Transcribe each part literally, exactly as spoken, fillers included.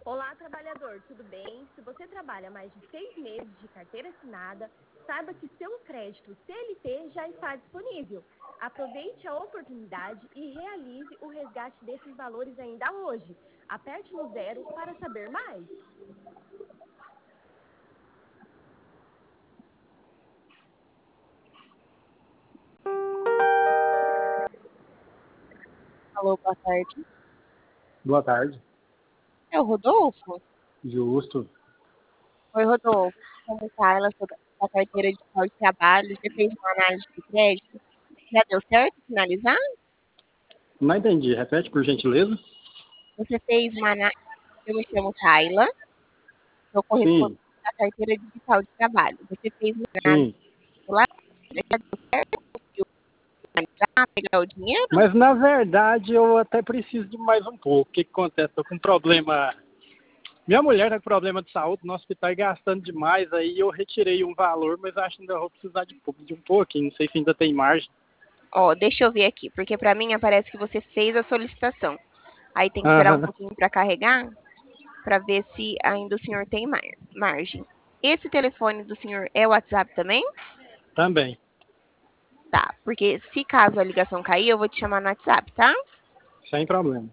Olá, trabalhador, tudo bem? Se você trabalha mais de seis meses de carteira assinada, saiba que seu crédito C L T já está disponível. Aproveite a oportunidade e realize o resgate desses valores ainda hoje. Aperte no zero para saber mais. Alô, boa tarde. Boa tarde. É o Rodolfo? Justo. Oi, Rodolfo. Como tá? Ela sou da da carteira digital de trabalho. Você fez uma análise de crédito? Já deu certo finalizar? Não entendi. Repete, por gentileza. Você fez uma análise. Eu me chamo Tayla. Sou correspondente Sim, da carteira digital de trabalho. Você fez uma análise sim. lá? Já deu certo? Conseguiu finalizar, pegar o dinheiro? Mas, na verdade, eu até preciso de mais um pouco. O que, que acontece? Estou com um problema... Minha mulher está com problema de saúde no hospital e gastando demais. Aí eu retirei um valor, mas acho que ainda vou precisar de, pouco- de um pouquinho. Não sei se ainda tem margem. Ó, deixa eu ver aqui, porque pra mim aparece que você fez a solicitação. Aí tem que esperar um Aham, pouquinho para carregar, para ver se ainda o senhor tem mar margem. Esse telefone do senhor é o WhatsApp também? também. Tá, porque se caso a ligação cair, eu vou te chamar no WhatsApp, tá? Sem problema.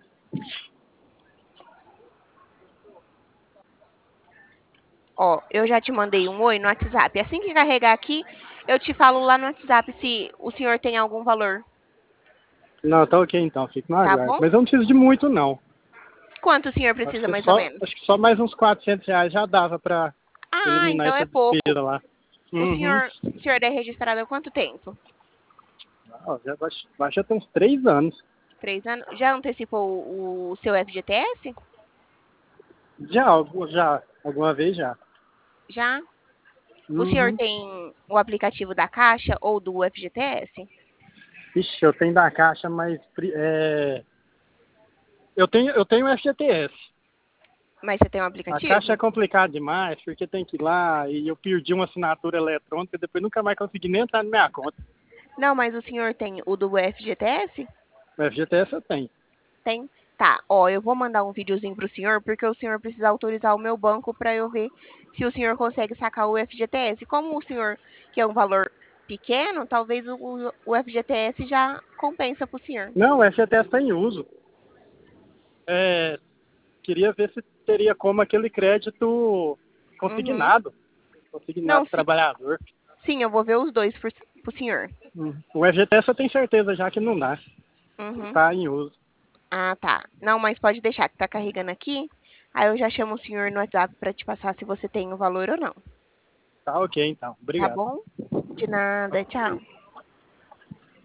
Ó, eu já te mandei um oi no WhatsApp. Assim que carregar aqui, eu te falo lá no WhatsApp se o senhor tem algum valor, Não, tá ok então. Fico no tá aguardo. bom? Mas eu não preciso de muito, não. Quanto o senhor Acho precisa que mais ou só, menos? acho que só mais uns quatrocentos reais já dava para Ah, eliminar então é essa pouco. despesa lá. O Uhum. senhor, o senhor é registrado há quanto tempo? Ah, já, vai, vai já tem uns três anos. Três anos? Já antecipou o, o seu F G T S? Já, algu- já, alguma vez já. Já? O senhor Uhum. tem o aplicativo da Caixa ou do F G T S? Ixi, eu tenho da Caixa, mas pri- é, eu tenho eu tenho F G T S. Mas você tem um A Caixa é aplicativo? complicado demais, porque tem que ir lá e eu perdi uma assinatura eletrônica e depois nunca mais consegui nem entrar na minha conta. Não, mas o senhor tem o do F G T S? O F G T S eu tenho. Tem? Tá, ó, eu vou mandar um videozinho pro senhor, porque o senhor precisa autorizar o meu banco para eu ver se o senhor consegue sacar o F G T S. Como o senhor quer um valor pequeno, talvez o, o F G T S já compensa pro senhor. Não, o F G T S está em uso. É, queria ver se teria como aquele crédito Uhum. consignado. Consignado Não, pro sim, trabalhador. sim, eu vou ver os dois pro, pro senhor. Uhum. O F G T S eu tenho certeza já que não dá. Uhum. Está em uso. Ah, tá. Não, mas pode deixar que tá carregando aqui. Aí eu já chamo o senhor no WhatsApp para te passar se você tem o valor ou não. Tá ok então. Tá Obrigado. bom? De nada, tchau.